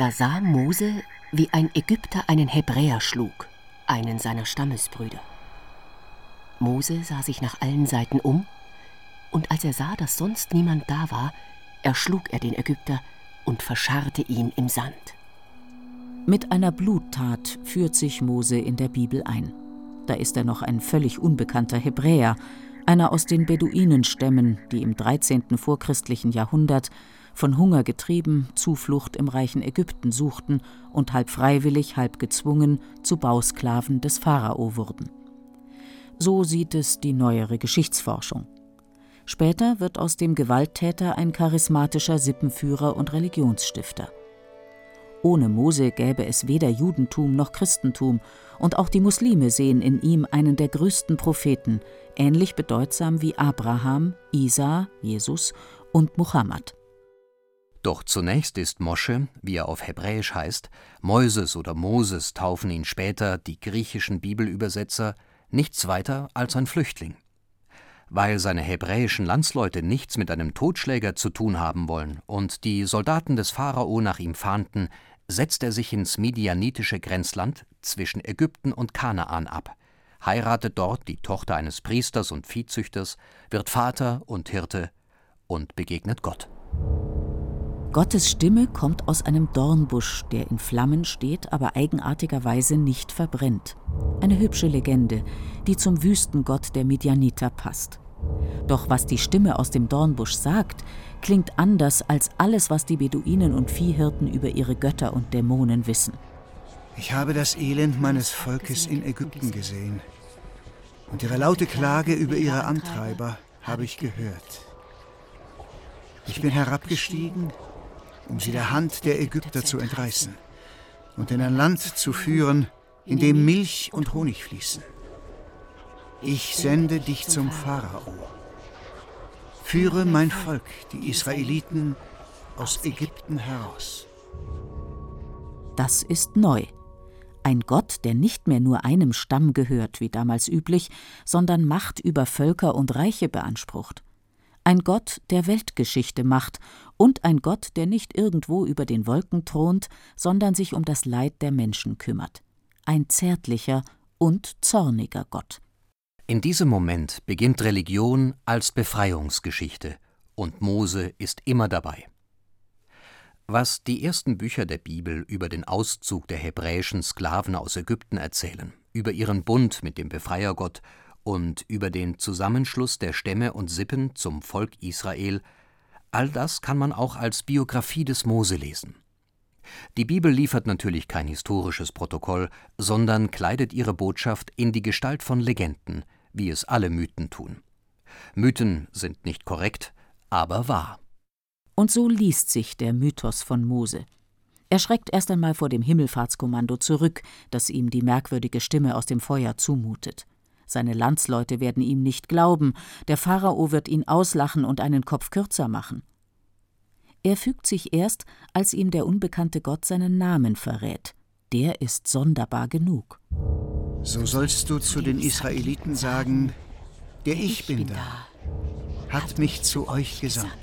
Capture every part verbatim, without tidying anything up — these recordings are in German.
Da sah Mose, wie ein Ägypter einen Hebräer schlug, einen seiner Stammesbrüder. Mose sah sich nach allen Seiten um, und als er sah, dass sonst niemand da war, erschlug er den Ägypter und verscharrte ihn im Sand. Mit einer Bluttat führt sich Mose in der Bibel ein. Da ist er noch ein völlig unbekannter Hebräer, einer aus den Beduinenstämmen, die im dreizehnten vorchristlichen Jahrhundert von Hunger getrieben Zuflucht im reichen Ägypten suchten und halb freiwillig, halb gezwungen zu Bausklaven des Pharao wurden. So sieht es die neuere Geschichtsforschung. Später wird aus dem Gewalttäter ein charismatischer Sippenführer und Religionsstifter. Ohne Mose gäbe es weder Judentum noch Christentum, und auch die Muslime sehen in ihm einen der größten Propheten, ähnlich bedeutsam wie Abraham, Isa, Jesus und Mohammed. Doch zunächst ist Mosche, wie er auf Hebräisch heißt, Moises oder Moses taufen ihn später die griechischen Bibelübersetzer, nichts weiter als ein Flüchtling. Weil seine hebräischen Landsleute nichts mit einem Totschläger zu tun haben wollen und die Soldaten des Pharao nach ihm fahnden, setzt er sich ins midianitische Grenzland zwischen Ägypten und Kanaan ab, heiratet dort die Tochter eines Priesters und Viehzüchters, wird Vater und Hirte und begegnet Gott. Gottes Stimme kommt aus einem Dornbusch, der in Flammen steht, aber eigenartigerweise nicht verbrennt. Eine hübsche Legende, die zum Wüstengott der Midianiter passt. Doch was die Stimme aus dem Dornbusch sagt, klingt anders als alles, was die Beduinen und Viehhirten über ihre Götter und Dämonen wissen. Ich habe das Elend meines Volkes in Ägypten gesehen. Und ihre laute Klage über ihre Antreiber habe ich gehört. Ich bin herabgestiegen, um sie der Hand der Ägypter zu entreißen und in ein Land zu führen, in dem Milch und Honig fließen. Ich sende dich zum Pharao. Führe mein Volk, die Israeliten, aus Ägypten heraus. Das ist neu. Ein Gott, der nicht mehr nur einem Stamm gehört, wie damals üblich, sondern Macht über Völker und Reiche beansprucht. Ein Gott, der Weltgeschichte macht, und ein Gott, der nicht irgendwo über den Wolken thront, sondern sich um das Leid der Menschen kümmert. Ein zärtlicher und zorniger Gott. In diesem Moment beginnt Religion als Befreiungsgeschichte, und Mose ist immer dabei. Was die ersten Bücher der Bibel über den Auszug der hebräischen Sklaven aus Ägypten erzählen, über ihren Bund mit dem Befreiergott und über den Zusammenschluss der Stämme und Sippen zum Volk Israel, all das kann man auch als Biografie des Mose lesen. Die Bibel liefert natürlich kein historisches Protokoll, sondern kleidet ihre Botschaft in die Gestalt von Legenden, wie es alle Mythen tun. Mythen sind nicht korrekt, aber wahr. Und so liest sich der Mythos von Mose. Er schreckt erst einmal vor dem Himmelfahrtskommando zurück, das ihm die merkwürdige Stimme aus dem Feuer zumutet. Seine Landsleute werden ihm nicht glauben, der Pharao wird ihn auslachen und einen Kopf kürzer machen. Er fügt sich erst, als ihm der unbekannte Gott seinen Namen verrät. Der ist sonderbar genug. So sollst du zu den Israeliten sagen, der Ich bin da, hat mich zu euch gesandt.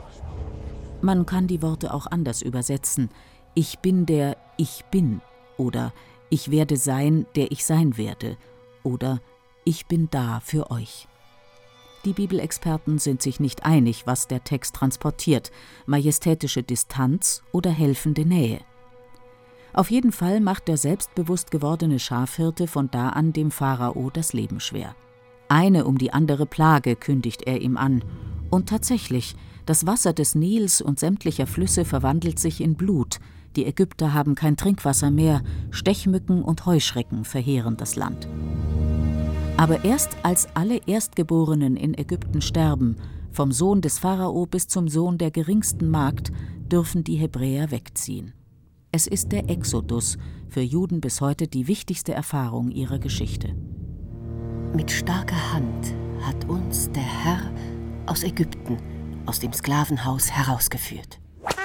Man kann die Worte auch anders übersetzen. Ich bin der Ich bin oder ich werde sein, der ich sein werde oder ich bin da für euch. Die Bibelexperten sind sich nicht einig, was der Text transportiert, majestätische Distanz oder helfende Nähe. Auf jeden Fall macht der selbstbewusst gewordene Schafhirte von da an dem Pharao das Leben schwer. Eine um die andere Plage kündigt er ihm an. Und tatsächlich, das Wasser des Nils und sämtlicher Flüsse verwandelt sich in Blut. Die Ägypter haben kein Trinkwasser mehr, Stechmücken und Heuschrecken verheeren das Land. Aber erst als alle Erstgeborenen in Ägypten sterben, vom Sohn des Pharao bis zum Sohn der geringsten Magd, dürfen die Hebräer wegziehen. Es ist der Exodus, für Juden bis heute die wichtigste Erfahrung ihrer Geschichte. Mit starker Hand hat uns der Herr aus Ägypten, aus dem Sklavenhaus herausgeführt.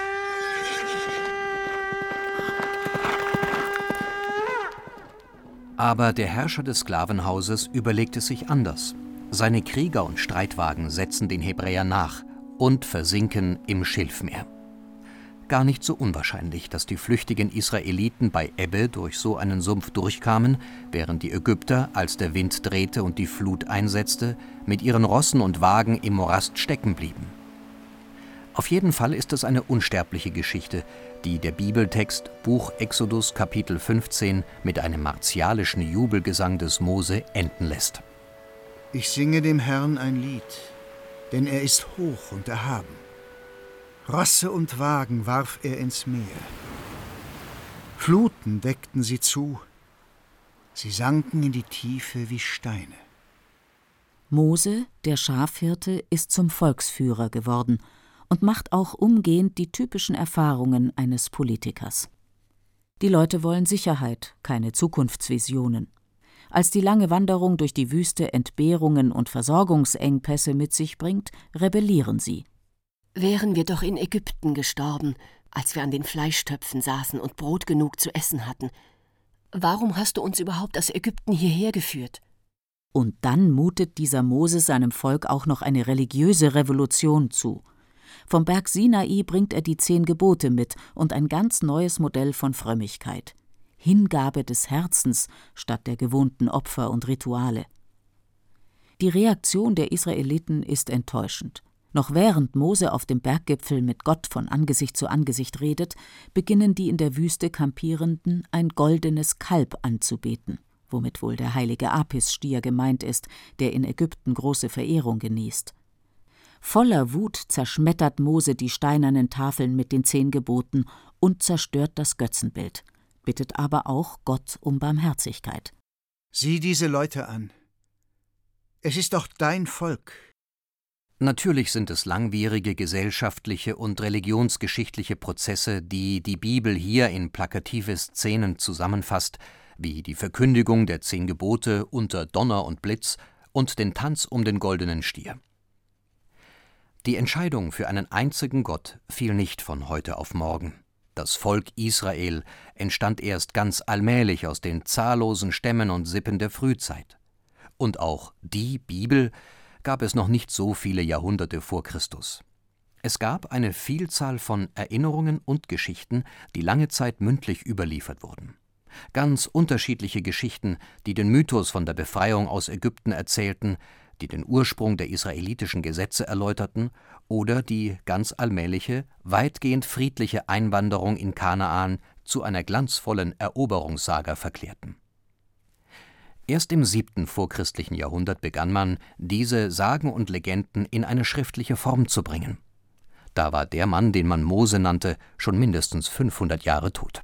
Aber der Herrscher des Sklavenhauses überlegt es sich anders. Seine Krieger und Streitwagen setzen den Hebräern nach und versinken im Schilfmeer. gar nicht so unwahrscheinlich, dass die flüchtigen Israeliten bei Ebbe durch so einen Sumpf durchkamen, während die Ägypter, als der Wind drehte und die Flut einsetzte, mit ihren Rossen und Wagen im Morast stecken blieben. Auf jeden Fall ist es eine unsterbliche Geschichte, die der Bibeltext Buch Exodus Kapitel fünfzehn mit einem martialischen Jubelgesang des Mose enden lässt. Ich singe dem Herrn ein Lied, denn er ist hoch und erhaben. Rosse und Wagen warf er ins Meer. Fluten deckten sie zu, sie sanken in die Tiefe wie Steine. Mose, der Schafhirte, ist zum Volksführer geworden und macht auch umgehend die typischen Erfahrungen eines Politikers. Die Leute wollen Sicherheit, keine Zukunftsvisionen. Als die lange Wanderung durch die Wüste Entbehrungen und Versorgungsengpässe mit sich bringt, rebellieren sie. Wären wir doch in Ägypten gestorben, als wir an den Fleischtöpfen saßen und Brot genug zu essen hatten. Warum hast du uns überhaupt aus Ägypten hierher geführt? Und dann mutet dieser Mose seinem Volk auch noch eine religiöse Revolution zu. Vom Berg Sinai bringt er die zehn Gebote mit und ein ganz neues Modell von Frömmigkeit. Hingabe des Herzens statt der gewohnten Opfer und Rituale. Die Reaktion der Israeliten ist enttäuschend. Noch während Mose auf dem Berggipfel mit Gott von Angesicht zu Angesicht redet, beginnen die in der Wüste Kampierenden ein goldenes Kalb anzubeten, womit wohl der heilige Apis-Stier gemeint ist, der in Ägypten große Verehrung genießt. Voller Wut zerschmettert Mose die steinernen Tafeln mit den zehn Geboten und zerstört das Götzenbild, bittet aber auch Gott um Barmherzigkeit. Sieh diese Leute an. Es ist doch dein Volk. Natürlich sind es langwierige gesellschaftliche und religionsgeschichtliche Prozesse, die die Bibel hier in plakative Szenen zusammenfasst, wie die Verkündigung der zehn Gebote unter Donner und Blitz und den Tanz um den goldenen Stier. Die Entscheidung für einen einzigen Gott fiel nicht von heute auf morgen. Das Volk Israel entstand erst ganz allmählich aus den zahllosen Stämmen und Sippen der Frühzeit. Und auch die Bibel gab es noch nicht so viele Jahrhunderte vor Christus. Es gab eine Vielzahl von Erinnerungen und Geschichten, die lange Zeit mündlich überliefert wurden. Ganz unterschiedliche Geschichten, die den Mythos von der Befreiung aus Ägypten erzählten, die den Ursprung der israelitischen Gesetze erläuterten oder die ganz allmähliche, weitgehend friedliche Einwanderung in Kanaan zu einer glanzvollen Eroberungssaga verklärten. Erst im siebten vorchristlichen Jahrhundert begann man, diese Sagen und Legenden in eine schriftliche Form zu bringen. Da war der Mann, den man Mose nannte, schon mindestens fünfhundert Jahre tot.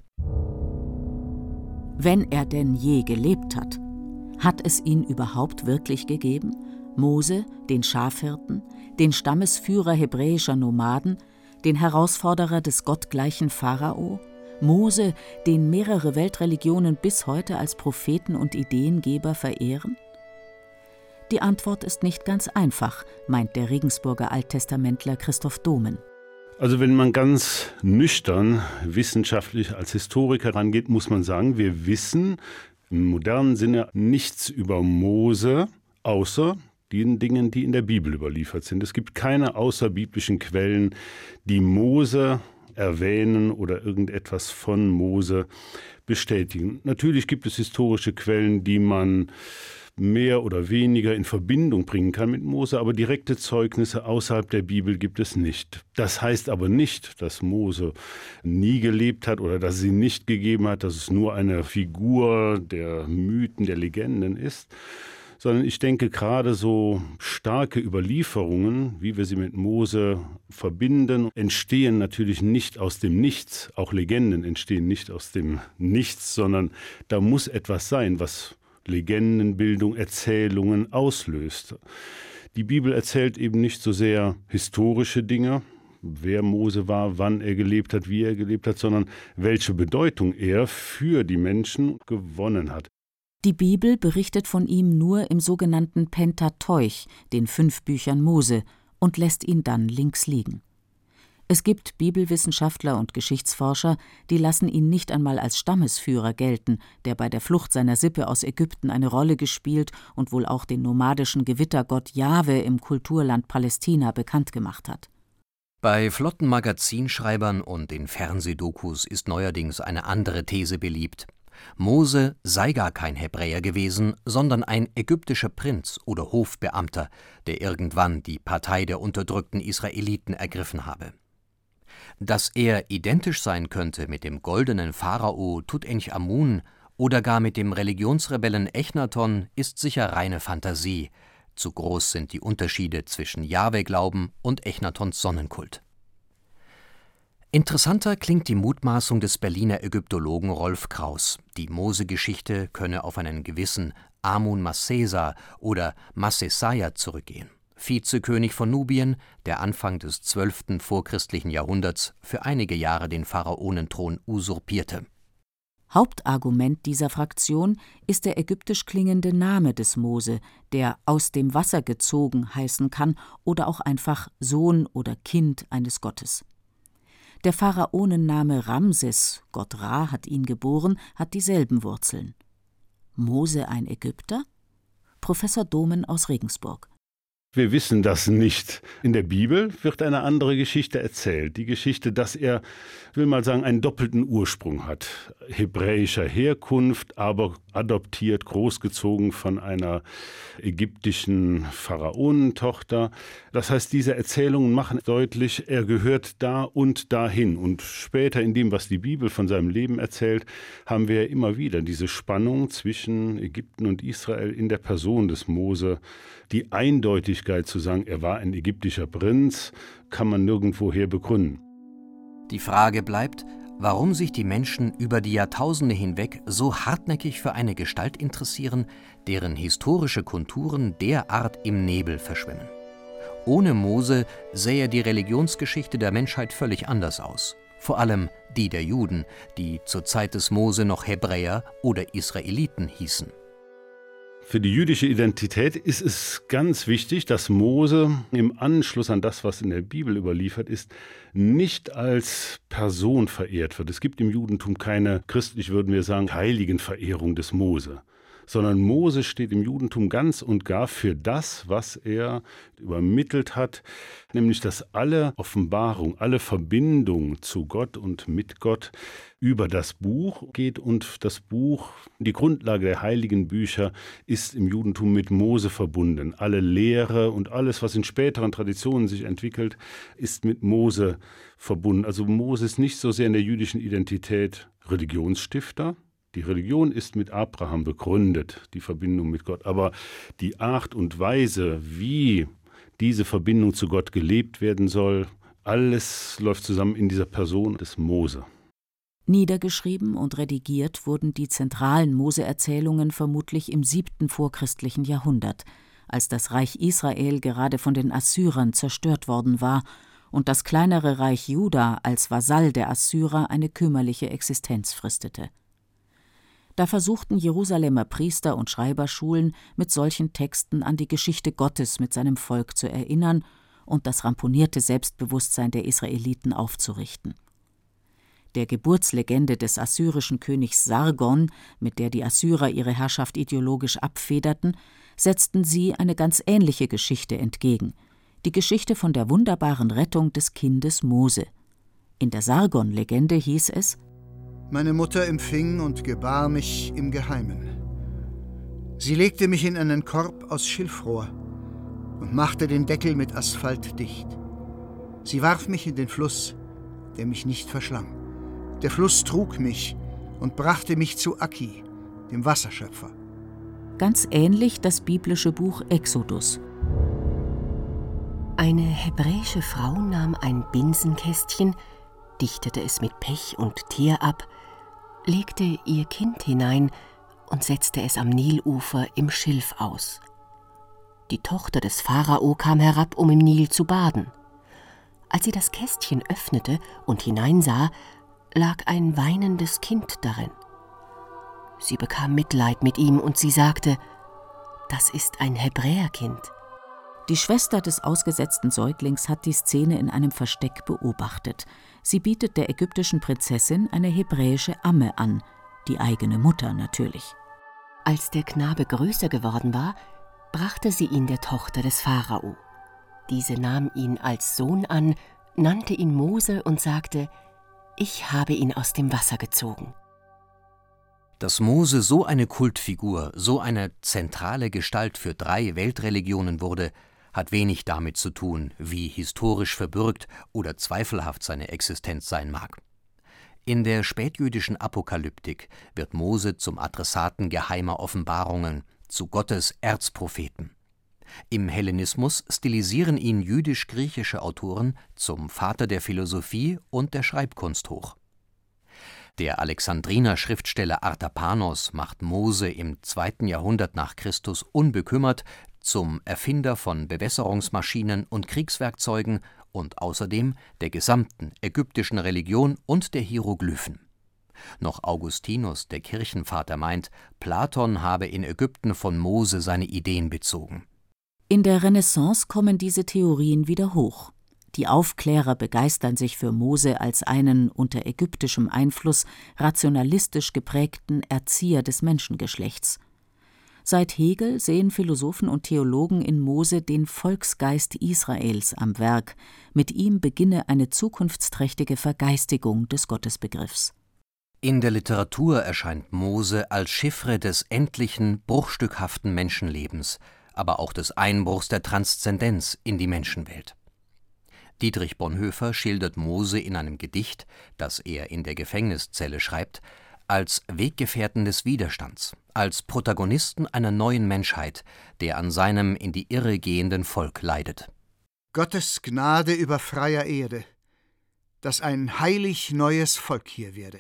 Wenn er denn je gelebt hat, hat es ihn überhaupt wirklich gegeben? Mose, den Schafhirten, den Stammesführer hebräischer Nomaden, den Herausforderer des gottgleichen Pharao? Mose, den mehrere Weltreligionen bis heute als Propheten und Ideengeber verehren? Die Antwort ist nicht ganz einfach, meint der Regensburger Alttestamentler Christoph Domen. Also wenn man ganz nüchtern wissenschaftlich als Historiker rangeht, muss man sagen, wir wissen im modernen Sinne nichts über Mose, außer den Dingen, die in der Bibel überliefert sind. Es gibt keine außerbiblischen Quellen, die Mose erwähnen oder irgendetwas von Mose bestätigen. Natürlich gibt es historische Quellen, die man mehr oder weniger in Verbindung bringen kann mit Mose, aber direkte Zeugnisse außerhalb der Bibel gibt es nicht. Das heißt aber nicht, dass Mose nie gelebt hat oder dass es sie nicht gegeben hat, dass es nur eine Figur der Mythen, der Legenden ist, sondern ich denke, gerade so starke Überlieferungen, wie wir sie mit Mose verbinden, entstehen natürlich nicht aus dem Nichts. Auch Legenden entstehen nicht aus dem Nichts, sondern da muss etwas sein, was Legendenbildung, Erzählungen auslöst. Die Bibel erzählt eben nicht so sehr historische Dinge, wer Mose war, wann er gelebt hat, wie er gelebt hat, sondern welche Bedeutung er für die Menschen gewonnen hat. Die Bibel berichtet von ihm nur im sogenannten Pentateuch, den fünf Büchern Mose, und lässt ihn dann links liegen. Es gibt Bibelwissenschaftler und Geschichtsforscher, die lassen ihn nicht einmal als Stammesführer gelten, der bei der Flucht seiner Sippe aus Ägypten eine Rolle gespielt und wohl auch den nomadischen Gewittergott Jahwe im Kulturland Palästina bekannt gemacht hat. Bei flotten Magazinschreibern und in Fernsehdokus ist neuerdings eine andere These beliebt. Mose sei gar kein Hebräer gewesen, sondern ein ägyptischer Prinz oder Hofbeamter, der irgendwann die Partei der unterdrückten Israeliten ergriffen habe. Dass er identisch sein könnte mit dem goldenen Pharao Tutanchamun oder gar mit dem Religionsrebellen Echnaton, ist sicher reine Fantasie. Zu groß sind die Unterschiede zwischen Jahwe-Glauben und Echnatons Sonnenkult. Interessanter klingt die Mutmaßung des Berliner Ägyptologen Rolf Kraus, die Mose-Geschichte könne auf einen gewissen Amun-Massesa oder Massesaja zurückgehen, Vizekönig von Nubien, der Anfang des zwölften vorchristlichen Jahrhunderts für einige Jahre den Pharaonenthron usurpierte. Hauptargument dieser Fraktion ist der ägyptisch klingende Name des Mose, der aus dem Wasser gezogen heißen kann oder auch einfach Sohn oder Kind eines Gottes. Der Pharaonenname Ramses, Gott Ra hat ihn geboren, hat dieselben Wurzeln. Mose ein Ägypter? Professor Domen aus Regensburg. Wir wissen das nicht. In der Bibel wird eine andere Geschichte erzählt. Die Geschichte, dass er, ich will mal sagen, einen doppelten Ursprung hat. Hebräischer Herkunft, aber adoptiert, großgezogen von einer ägyptischen Pharaonentochter. Das heißt, diese Erzählungen machen deutlich, er gehört da und dahin. Und später in dem, was die Bibel von seinem Leben erzählt, haben wir immer wieder diese Spannung zwischen Ägypten und Israel in der Person des Mose. Die Eindeutigkeit zu sagen, er war ein ägyptischer Prinz, kann man nirgendwoher begründen. Die Frage bleibt, warum sich die Menschen über die Jahrtausende hinweg so hartnäckig für eine Gestalt interessieren, deren historische Konturen derart im Nebel verschwimmen. Ohne Mose sähe die Religionsgeschichte der Menschheit völlig anders aus. Vor allem die der Juden, die zur Zeit des Mose noch Hebräer oder Israeliten hießen. Für die jüdische Identität ist es ganz wichtig, dass Mose im Anschluss an das, was in der Bibel überliefert ist, nicht als Person verehrt wird. Es gibt im Judentum keine, christlich würden wir sagen, Heiligenverehrung des Mose, sondern Mose steht im Judentum ganz und gar für das, was er übermittelt hat, nämlich dass alle Offenbarung, alle Verbindung zu Gott und mit Gott über das Buch geht und das Buch, die Grundlage der heiligen Bücher, ist im Judentum mit Mose verbunden. Alle Lehre und alles, was in späteren Traditionen sich entwickelt, ist mit Mose verbunden. Also Mose ist nicht so sehr in der jüdischen Identität Religionsstifter. Die Religion ist mit Abraham begründet, die Verbindung mit Gott. Aber die Art und Weise, wie diese Verbindung zu Gott gelebt werden soll, alles läuft zusammen in dieser Person des Mose. Niedergeschrieben und redigiert wurden die zentralen Mose-Erzählungen vermutlich im siebten vorchristlichen Jahrhundert, als das Reich Israel gerade von den Assyrern zerstört worden war und das kleinere Reich Juda als Vasall der Assyrer eine kümmerliche Existenz fristete. Da versuchten Jerusalemer Priester und Schreiberschulen mit solchen Texten an die Geschichte Gottes mit seinem Volk zu erinnern und das ramponierte Selbstbewusstsein der Israeliten aufzurichten. Der Geburtslegende des assyrischen Königs Sargon, mit der die Assyrer ihre Herrschaft ideologisch abfederten, setzten sie eine ganz ähnliche Geschichte entgegen, die Geschichte von der wunderbaren Rettung des Kindes Mose. In der Sargon-Legende hieß es: Meine Mutter empfing und gebar mich im Geheimen. Sie legte mich in einen Korb aus Schilfrohr und machte den Deckel mit Asphalt dicht. Sie warf mich in den Fluss, der mich nicht verschlang. Der Fluss trug mich und brachte mich zu Aki, dem Wasserschöpfer. Ganz ähnlich das biblische Buch Exodus. Eine hebräische Frau nahm ein Binsenkästchen, dichtete es mit Pech und Teer ab, legte ihr Kind hinein und setzte es am Nilufer im Schilf aus. Die Tochter des Pharao kam herab, um im Nil zu baden. Als sie das Kästchen öffnete und hineinsah, lag ein weinendes Kind darin. Sie bekam Mitleid mit ihm und sie sagte: Das ist ein Hebräerkind. Die Schwester des ausgesetzten Säuglings hat die Szene in einem Versteck beobachtet. Sie bietet der ägyptischen Prinzessin eine hebräische Amme an, die eigene Mutter natürlich. Als der Knabe größer geworden war, brachte sie ihn der Tochter des Pharao. Diese nahm ihn als Sohn an, nannte ihn Mose und sagte: Ich habe ihn aus dem Wasser gezogen. Dass Mose so eine Kultfigur, so eine zentrale Gestalt für drei Weltreligionen wurde, hat wenig damit zu tun, wie historisch verbürgt oder zweifelhaft seine Existenz sein mag. In der spätjüdischen Apokalyptik wird Mose zum Adressaten geheimer Offenbarungen, zu Gottes Erzpropheten. Im Hellenismus stilisieren ihn jüdisch-griechische Autoren zum Vater der Philosophie und der Schreibkunst hoch. Der Alexandriner Schriftsteller Artapanos macht Mose im zweiten Jahrhundert nach Christus unbekümmert zum Erfinder von Bewässerungsmaschinen und Kriegswerkzeugen und außerdem der gesamten ägyptischen Religion und der Hieroglyphen. Noch Augustinus, der Kirchenvater, meint, Platon habe in Ägypten von Mose seine Ideen bezogen. In der Renaissance kommen diese Theorien wieder hoch. Die Aufklärer begeistern sich für Mose als einen unter ägyptischem Einfluss rationalistisch geprägten Erzieher des Menschengeschlechts. Seit Hegel sehen Philosophen und Theologen in Mose den Volksgeist Israels am Werk. Mit ihm beginne eine zukunftsträchtige Vergeistigung des Gottesbegriffs. In der Literatur erscheint Mose als Chiffre des endlichen, bruchstückhaften Menschenlebens, aber auch des Einbruchs der Transzendenz in die Menschenwelt. Dietrich Bonhoeffer schildert Mose in einem Gedicht, das er in der Gefängniszelle schreibt, als Weggefährten des Widerstands, als Protagonisten einer neuen Menschheit, der an seinem in die Irre gehenden Volk leidet. Gottes Gnade über freier Erde, dass ein heilig neues Volk hier werde.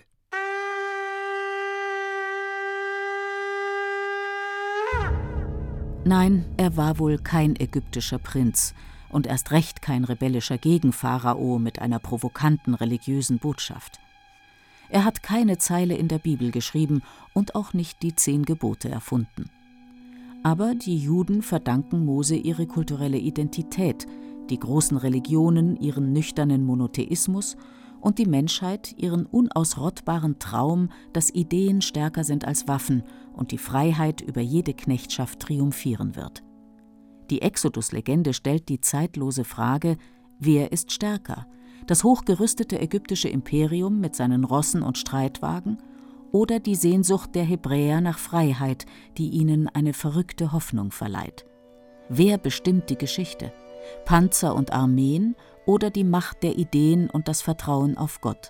Nein, er war wohl kein ägyptischer Prinz und erst recht kein rebellischer Gegenpharao mit einer provokanten religiösen Botschaft. Er hat keine Zeile in der Bibel geschrieben und auch nicht die zehn Gebote erfunden. Aber die Juden verdanken Mose ihre kulturelle Identität, die großen Religionen ihren nüchternen Monotheismus und die Menschheit ihren unausrottbaren Traum, dass Ideen stärker sind als Waffen und die Freiheit über jede Knechtschaft triumphieren wird. Die Exodus-Legende stellt die zeitlose Frage: Wer ist stärker? Das hochgerüstete ägyptische Imperium mit seinen Rossen und Streitwagen oder die Sehnsucht der Hebräer nach Freiheit, die ihnen eine verrückte Hoffnung verleiht? Wer bestimmt die Geschichte? Panzer und Armeen oder die Macht der Ideen und das Vertrauen auf Gott?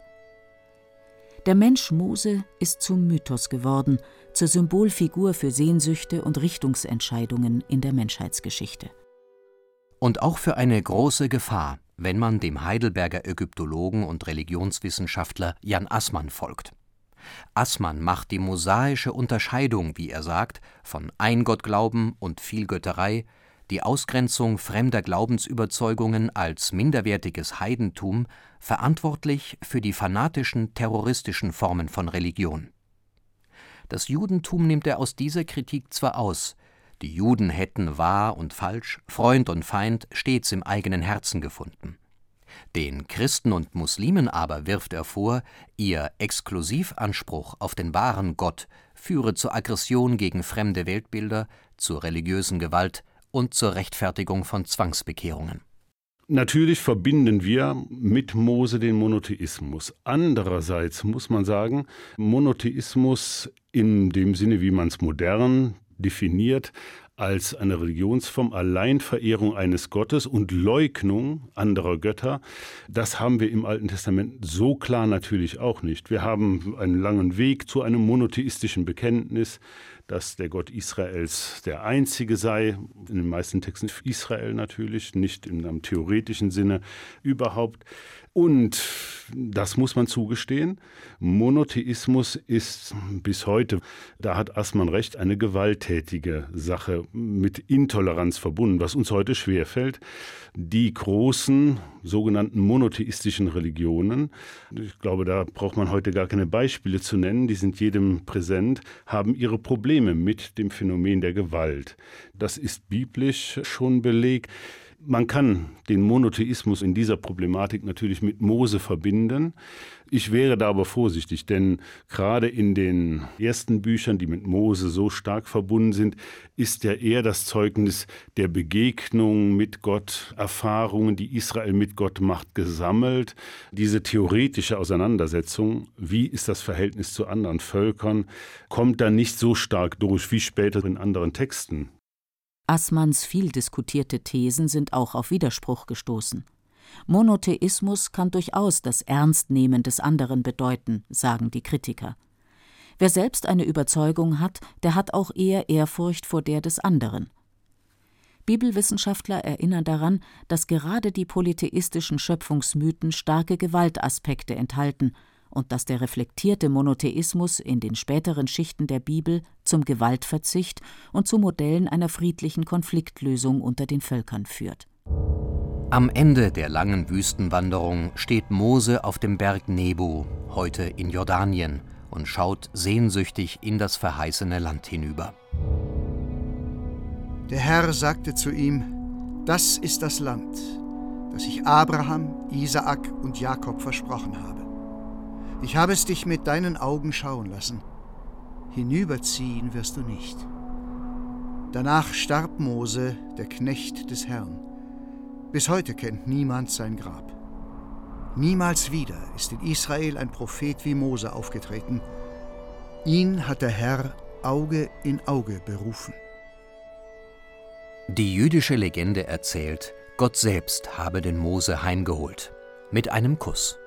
Der Mensch Mose ist zum Mythos geworden, zur Symbolfigur für Sehnsüchte und Richtungsentscheidungen in der Menschheitsgeschichte. Und auch für eine große Gefahr, wenn man dem Heidelberger Ägyptologen und Religionswissenschaftler Jan Assmann folgt. Assmann macht die mosaische Unterscheidung, wie er sagt, von Eingottglauben und Vielgötterei, die Ausgrenzung fremder Glaubensüberzeugungen als minderwertiges Heidentum verantwortlich für die fanatischen, terroristischen Formen von Religion. Das Judentum nimmt er aus dieser Kritik zwar aus, die Juden hätten wahr und falsch, Freund und Feind stets im eigenen Herzen gefunden. Den Christen und Muslimen aber wirft er vor, ihr Exklusivanspruch auf den wahren Gott führe zur Aggression gegen fremde Weltbilder, zur religiösen Gewalt und zur Rechtfertigung von Zwangsbekehrungen. Natürlich verbinden wir mit Mose den Monotheismus. Andererseits muss man sagen, Monotheismus in dem Sinne, wie man es modern definiert, als eine Religionsform, Alleinverehrung eines Gottes und Leugnung anderer Götter, das haben wir im Alten Testament so klar natürlich auch nicht. Wir haben einen langen Weg zu einem monotheistischen Bekenntnis, dass der Gott Israels der einzige sei, in den meisten Texten Israel natürlich, nicht in einem theoretischen Sinne überhaupt. Und das muss man zugestehen, Monotheismus ist bis heute, da hat Assmann recht, eine gewalttätige Sache mit Intoleranz verbunden, was uns heute schwerfällt. Die großen sogenannten monotheistischen Religionen, ich glaube, da braucht man heute gar keine Beispiele zu nennen, die sind jedem präsent, haben ihre Probleme mit dem Phänomen der Gewalt. Das ist biblisch schon belegt. Man kann den Monotheismus in dieser Problematik natürlich mit Mose verbinden. Ich wäre da aber vorsichtig, denn gerade in den ersten Büchern, die mit Mose so stark verbunden sind, ist ja eher das Zeugnis der Begegnung mit Gott, Erfahrungen, die Israel mit Gott macht, gesammelt. Diese theoretische Auseinandersetzung, wie ist das Verhältnis zu anderen Völkern, kommt da nicht so stark durch wie später in anderen Texten. Assmanns viel diskutierte Thesen sind auch auf Widerspruch gestoßen. Monotheismus kann durchaus das Ernstnehmen des anderen bedeuten, sagen die Kritiker. Wer selbst eine Überzeugung hat, der hat auch eher Ehrfurcht vor der des anderen. Bibelwissenschaftler erinnern daran, dass gerade die polytheistischen Schöpfungsmythen starke Gewaltaspekte enthalten und dass der reflektierte Monotheismus in den späteren Schichten der Bibel zum Gewaltverzicht und zu Modellen einer friedlichen Konfliktlösung unter den Völkern führt. Am Ende der langen Wüstenwanderung steht Mose auf dem Berg Nebo, heute in Jordanien, und schaut sehnsüchtig in das verheißene Land hinüber. Der Herr sagte zu ihm: Das ist das Land, das ich Abraham, Isaak und Jakob versprochen habe. Ich habe es dich mit deinen Augen schauen lassen. Hinüberziehen wirst du nicht. Danach starb Mose, der Knecht des Herrn. Bis heute kennt niemand sein Grab. Niemals wieder ist in Israel ein Prophet wie Mose aufgetreten. Ihn hat der Herr Auge in Auge berufen. Die jüdische Legende erzählt, Gott selbst habe den Mose heimgeholt. Mit einem Kuss.